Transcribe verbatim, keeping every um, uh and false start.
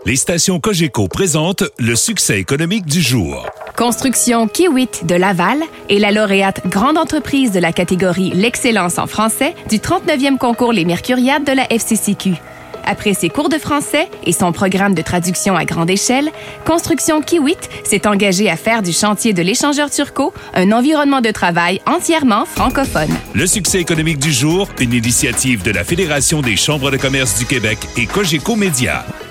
Les stations Cogeco présentent le succès économique du jour. Construction Kiewit de Laval est la lauréate grande entreprise de la catégorie L'excellence en français du trente-neuvième concours Les Mercuriades de la F C C Q. Après ses cours de français et son programme de traduction à grande échelle, Construction Kiewit s'est engagée à faire du chantier de l'échangeur Turcot un environnement de travail entièrement francophone. Le succès économique du jour, une initiative de la Fédération des chambres de commerce du Québec et Cogeco Média.